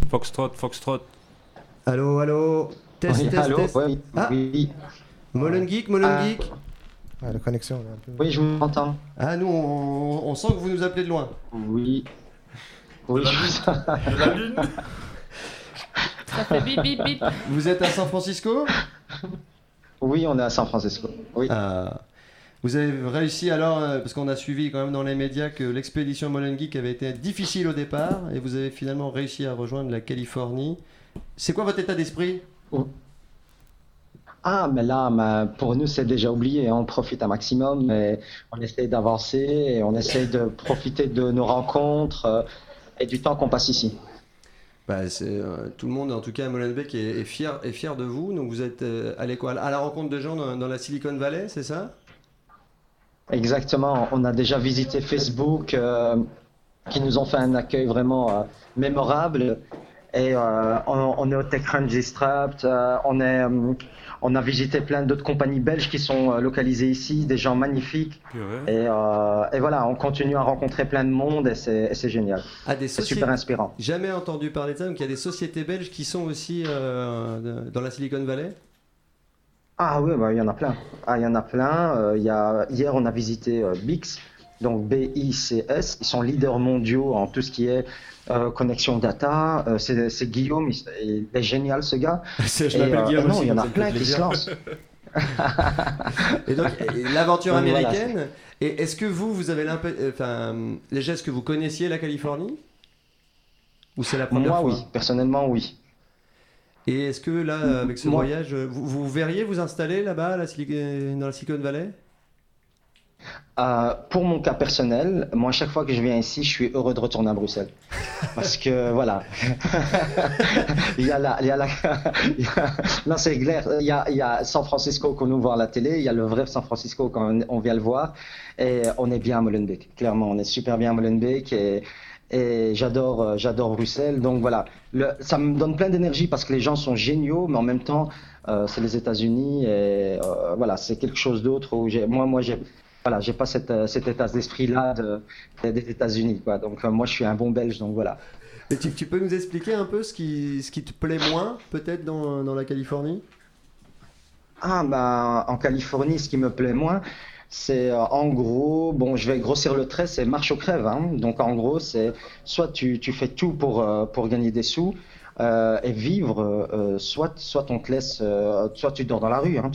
Foxtrot, Foxtrot. Allô. Test, Oui, test, allô, test. oui, Ah, oui. Molengeek. Ah, la connexion, elle est un peu... Oui, je vous entends. Ah, nous, on sent que vous nous appelez de loin. Oui. Oui, De la lune. Ça fait bip bip bip. Vous êtes à San Francisco? Oui, on est à San Francisco. Oui. Ah. Vous avez réussi alors, parce qu'on a suivi quand même dans les médias que l'expédition Molengeek avait été difficile au départ, et vous avez finalement réussi à rejoindre la Californie. C'est quoi votre état d'esprit? Ah, mais là, pour nous, c'est déjà oublié. On profite un maximum, mais on essaie d'avancer et on essaie de profiter de nos rencontres et du temps qu'on passe ici. Bah, tout le monde, en tout cas à Molenbeek, est fier de vous. Donc vous êtes allé quoi, à la rencontre de gens dans la Silicon Valley, c'est ça? Exactement. On a déjà visité Facebook, qui nous ont fait un accueil vraiment mémorable. Et on est au TechCrunch Disrupt, on a visité plein d'autres compagnies belges qui sont localisées ici, des gens magnifiques. Et voilà, on continue à rencontrer plein de monde et c'est génial. C'est super inspirant. Jamais entendu parler de ça, donc il y a des sociétés belges qui sont aussi dans la Silicon Valley? Ah oui, bah, il y en a plein. Hier, on a visité Bix, donc BICS. Ils sont leaders mondiaux en tout ce qui est connexion data. C'est Guillaume, il est génial ce gars. Je m'appelle Guillaume aussi. Non, il y en a plein qui se lancent. Et donc, l'aventure Donc, américaine. voilà. Et est-ce que vous avez déjà, est-ce que vous connaissiez la Californie? Ou c'est la première fois? Moi, oui. Personnellement, oui. Et est-ce que là, avec ce voyage, vous verriez vous installer là-bas, dans la Silicon Valley? Pour mon cas personnel, moi, chaque fois que je viens ici, je suis heureux de retourner à Bruxelles. Parce que, voilà. Non, c'est clair. Il y a San Francisco qu'on nous voit à la télé. Il y a le vrai San Francisco quand on vient le voir. Et on est bien à Molenbeek. Clairement, on est super bien à Molenbeek. Et j'adore Bruxelles. Donc voilà, ça me donne plein d'énergie parce que les gens sont géniaux, mais en même temps, c'est les États-Unis et voilà, c'est quelque chose d'autre où j'ai pas cet état d'esprit-là des États-Unis, quoi. Donc moi, je suis un bon Belge, donc voilà. Et tu peux nous expliquer un peu ce qui te plaît moins, peut-être, dans la Californie? En Californie, ce qui me plaît moins, c'est en gros, bon, je vais grossir le trait, c'est marche ou crève, hein. Donc en gros, c'est soit tu fais tout pour gagner des sous et vivre, soit on te laisse, soit tu dors dans la rue, hein,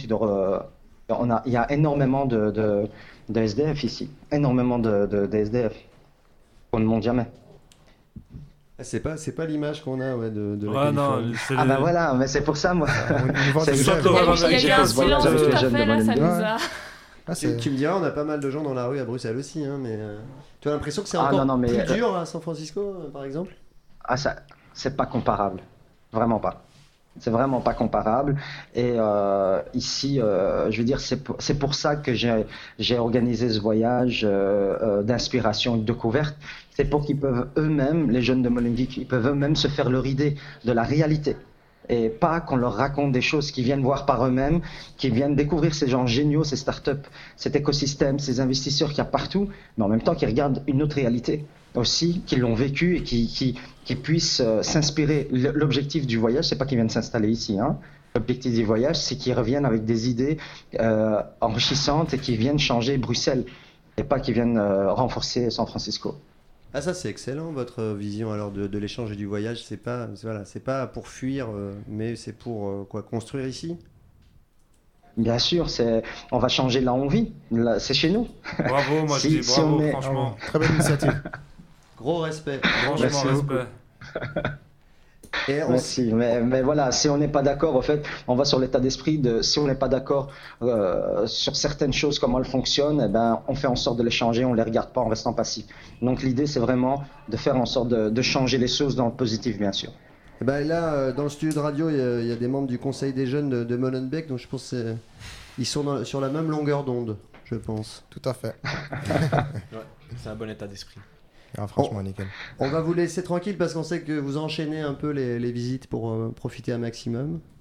il y a énormément de SDF ici, énormément de SDF. On ne monte jamais. C'est pas l'image qu'on a de la Californie. Ah bah voilà, mais c'est pour ça, moi. Il y a un silence tout à fait là, ça nous a... Tu me diras, on a pas mal de gens dans la rue à Bruxelles aussi, hein, mais tu as l'impression que c'est encore plus dur à San Francisco, par exemple? Ah, ça, c'est pas comparable, vraiment pas. C'est vraiment pas comparable. Et ici, je veux dire, c'est pour ça que j'ai organisé ce voyage d'inspiration et de découverte. C'est pour qu'ils peuvent eux-mêmes, les jeunes de Molenbeek, ils peuvent eux-mêmes se faire leur idée de la réalité. Et pas qu'on leur raconte des choses qu'ils viennent voir par eux-mêmes, qu'ils viennent découvrir ces gens géniaux, ces startups, cet écosystème, ces investisseurs qu'il y a partout, mais en même temps qu'ils regardent une autre réalité aussi, qu'ils l'ont vécu et qui puissent s'inspirer. L'objectif du voyage, c'est pas qu'ils viennent s'installer ici, hein. L'objectif du voyage, c'est qu'ils reviennent avec des idées enrichissantes et qu'ils viennent changer Bruxelles, et pas qu'ils viennent renforcer San Francisco. Ah, ça c'est excellent, votre vision alors de l'échange et du voyage. C'est pas pour fuir, mais c'est pour construire ici. Bien sûr, on va changer là où on vit. Là, c'est chez nous. Bravo, moi je dis bravo, franchement. Très belle initiative. Gros respect. Franchement, respect. Merci, mais voilà, si on n'est pas d'accord, en fait, on va sur l'état d'esprit si on n'est pas d'accord sur certaines choses, comment elles fonctionnent, eh ben, on fait en sorte de les changer, on les regarde pas en restant passif. Donc l'idée, c'est vraiment de faire en sorte de changer les choses dans le positif, bien sûr. Et ben là, dans le studio de radio, il y a des membres du conseil des jeunes de Molenbeek, donc je pense qu'ils sont sur la même longueur d'onde, je pense. Tout à fait. Ouais, c'est un bon état d'esprit. Ah, franchement, nickel. On va vous laisser tranquille parce qu'on sait que vous enchaînez un peu les visites pour profiter un maximum.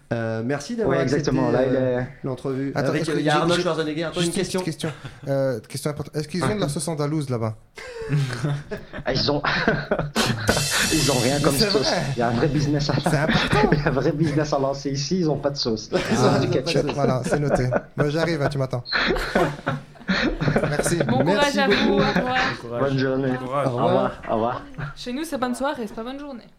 Merci d'avoir accepté l'entrevue. Attends, il y a Arnold Schwarzenegger. Attends, une question. Question importante. Est-ce qu'ils ont de la sauce andalouse là-bas? Ils ont rien comme sauce. Il y a un vrai business à Il y a un vrai business à lancer ici. Ils ont pas de sauce. Ils ont du ketchup. Voilà, c'est noté. Moi j'arrive, tu m'attends. Merci. Bon courage à vous. Au revoir. Bonne journée. Courage. Au revoir. Au revoir. Chez nous, c'est bonne soirée, c'est pas bonne journée.